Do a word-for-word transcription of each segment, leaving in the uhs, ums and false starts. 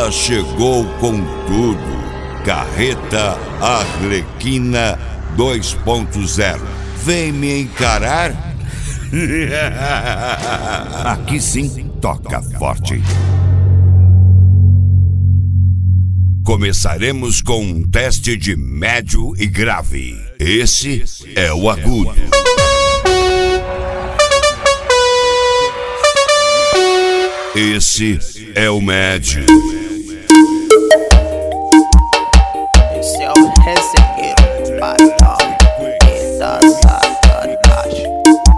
Ela chegou com tudo. Carreta Arlequina dois ponto zero. Vem me encarar? Aqui sim toca forte. Começaremos com um teste de médio e grave. Esse é o agudo. Esse é o médio. Esse é o ressegueiro, padrão e da sacanagem.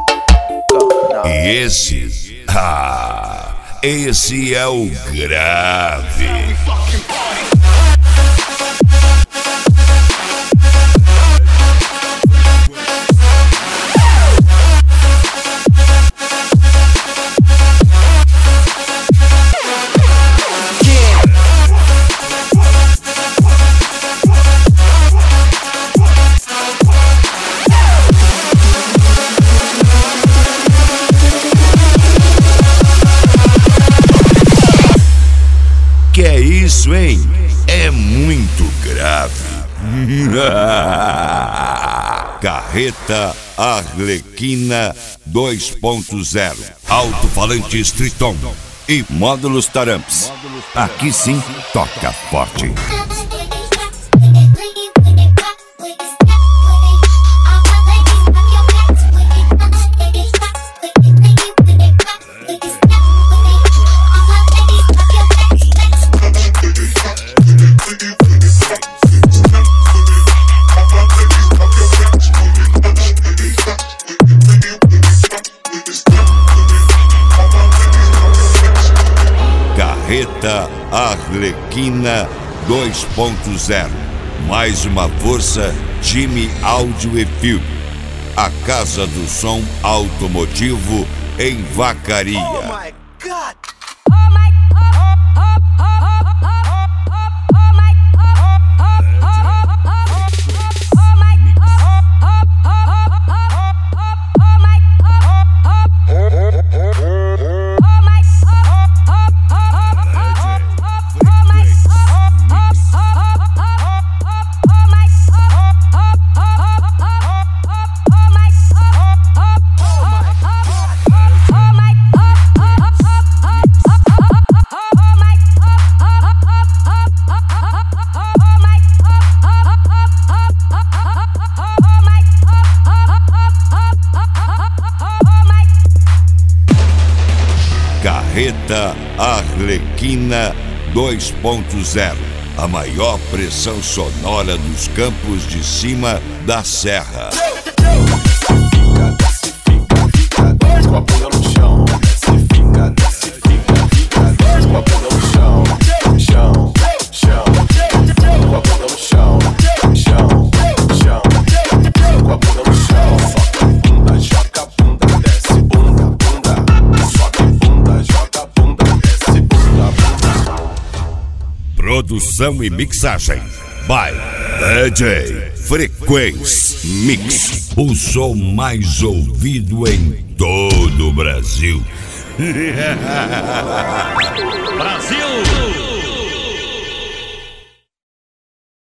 E esse, ah, esse é o grave. Que é isso, hein? É muito grave. Carreta Arlequina dois ponto zero. Alto-falante Triton e módulos Taramps. Aqui sim toca forte. Carreta Arlequina dois ponto zero. Mais uma força, time áudio e filme. A casa do som automotivo em Vacaria. Oh my God! Carreta Arlequina dois ponto zero. A maior pressão sonora dos campos de cima da serra. Produção e mixagem by D J Frequência Mix. O som mais ouvido em todo o Brasil. Brasil!